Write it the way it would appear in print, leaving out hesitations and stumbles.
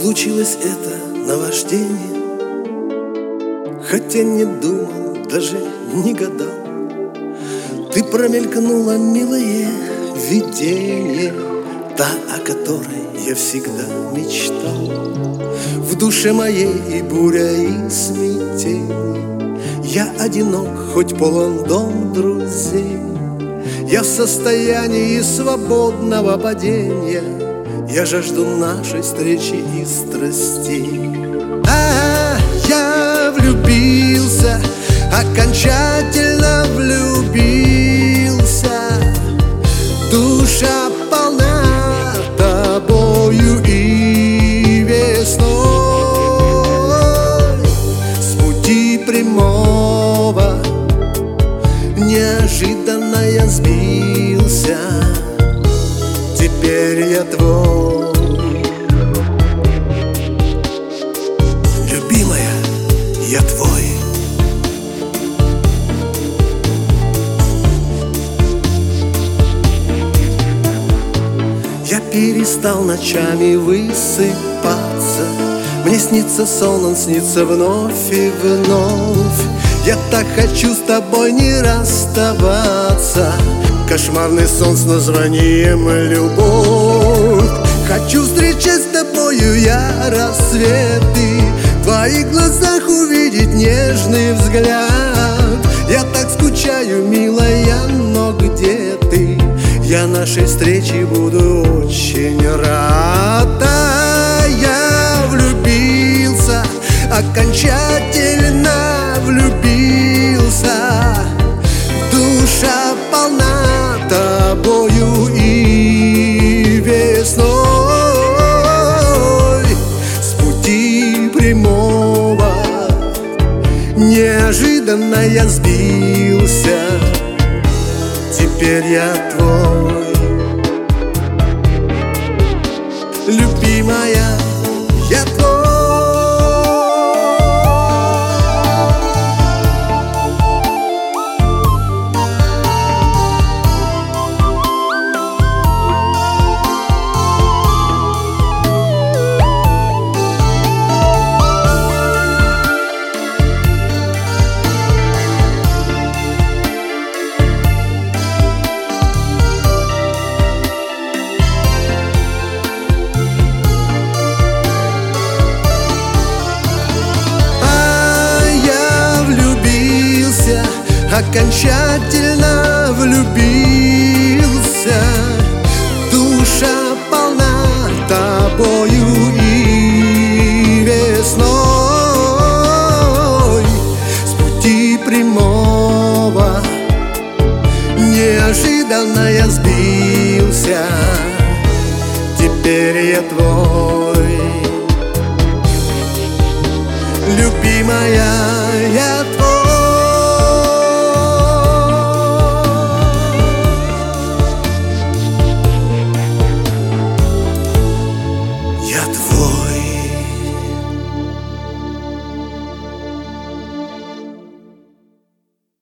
случилось это наваждение, хотя не думал, даже не гадал. Ты промелькнула, милое видение, та, о которой я всегда мечтал. В душе моей и буря, и смятение, я одинок, хоть полон дом друзей. Я в состоянии свободного падения, я жажду нашей встречи и страстей. Я влюбился, окончательно влюбился. Душа полна тобою и весной. С пути прямого неожиданно я сбился. Теперь я твой. Любимая, я твой. Я перестал ночами высыпаться. Мне снится сон, он снится вновь и вновь. Я так хочу с тобой не расставаться. Кошмарный сон с названием любовь. Хочу встречать с тобою я рассветы, в твоих глазах увидеть нежный взгляд. Я так скучаю, милая, но где ты? Я нашей встрече буду очень рад. Я влюбился, окончательно влюбился. Душа полна тобою и весной. С пути прямого неожиданно я сбился. Теперь я твой. Любимая, я твой. Окончательно влюбился. Душа полна тобою и весной. С пути прямого неожиданно я сбился. Теперь я твой. Любимая,